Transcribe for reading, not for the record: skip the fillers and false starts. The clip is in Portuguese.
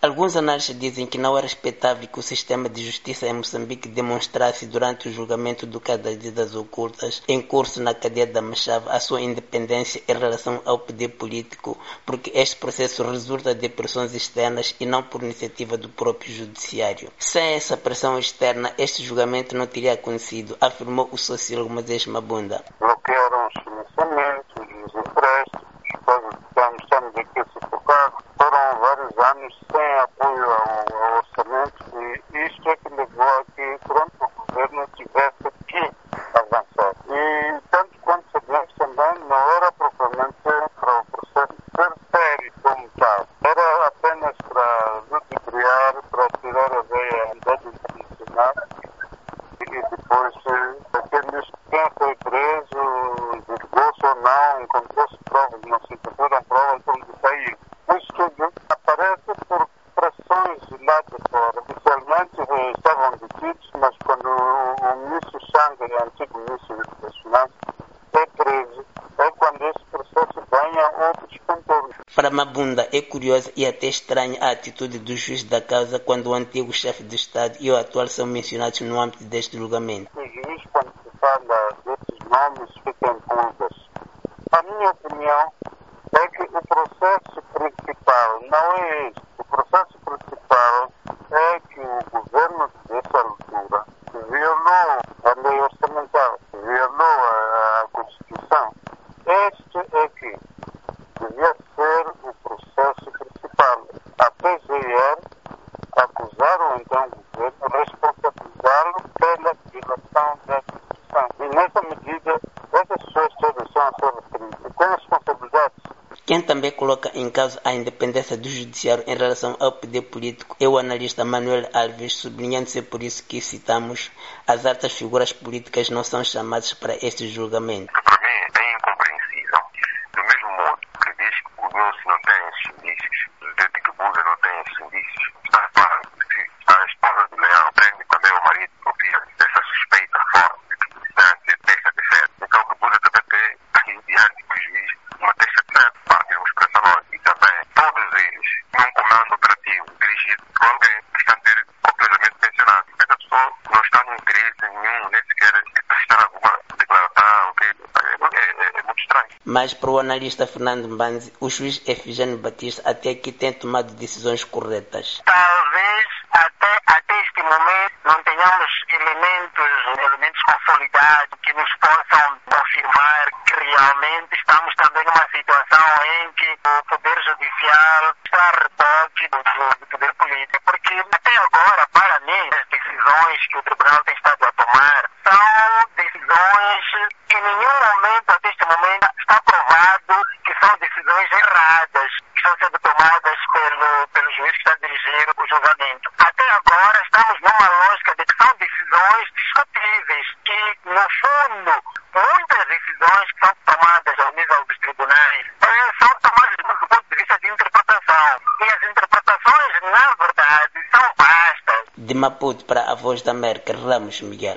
Alguns análises dizem que não é respeitável que o sistema de justiça em Moçambique demonstrasse durante o julgamento do caso das dívidas ocultas em curso na cadeia da Machava a sua independência em relação ao poder político, porque este processo resulta de pressões externas e não por iniciativa do próprio judiciário. Sem essa pressão externa, este julgamento não teria acontecido, afirmou o sociólogo Moisés Mabunda. Bloquearam os financiamentos, os empréstimos, estamos aqui a sufocar. Foram vários anos sem apoio ao orçamento e isto é que levou a que o governo tivesse que avançar. E tanto quanto sabemos também, não era propriamente para o processo ser sério como tal. Era apenas para ludibriar, para tirar a veia da internacional e depois quem foi preso, julgou-se ou não, encontrou-se provas, não se encontraram provas, como de sair. Isso tudo aparece por pressões lá de fora. Inicialmente estavam detidos, mas quando o ministro Xanga, antigo ministro das Finanças, é preso, é quando esse processo ganha outros contornos. Para Mabunda, é curiosa e até estranha a atitude do juiz da causa quando o antigo chefe de Estado e o atual são mencionados no âmbito deste julgamento. O juiz, quando se fala desses nomes, fica em dúvidas. A minha opinião é que o processo principal não é este. O processo principal é que o governo dessa altura violou a lei orçamental, violou a Constituição. Este é que devia ser o processo principal. A PGR acusaram então o governo, responsabilizá-lo pela violação da Constituição. E nessa medida, essas pessoas todas são a ser referidas. Com responsabilidades. Quem também coloca em causa a independência do judiciário em relação ao poder político é o analista Manuel Alves, sublinhando-se por isso que citamos as altas figuras políticas não são chamadas para este julgamento. Para mim é incompreensível. Do mesmo modo que diz que o Gomes não tem esses indícios, o presidente que Buda não tem esses indícios, está claro que a esposa de Leão prende também o marido por dessa suspeita forte de que está a ser testa de fé. Então o Buda também tem aqui diante do juiz uma testa de fé. Partimos para essa lógica e também todos eles num comando operativo dirigido por alguém que está a ser completamente pensionado. Essa pessoa não está num interesse nenhum, nem sequer de prestar alguma declaração. É muito estranho. Mas para o analista Fernando Mbanzi, o juiz Efigênio Batista até aqui tem tomado decisões corretas. Talvez até este momento não tenhamos elementos consolidados que nos possam confirmar que realmente estamos também numa situação em que o Poder Judiciário está a reboque do Poder Político. Porque até agora, para mim, as decisões que o Tribunal tem estado a tomar são decisões que em nenhum momento, até este momento, está provado que são decisões erradas, que estão sendo tomadas pelo juiz que está a dirigir o julgamento. Até agora estamos numa lógica de que são decisões discutíveis, que no fundo, muitas decisões que são tomadas ao nível dos tribunais são tomadas do ponto de vista de interpretação. E as interpretações, na verdade, são vastas. De Maputo para a Voz da América, Ramos Miguel.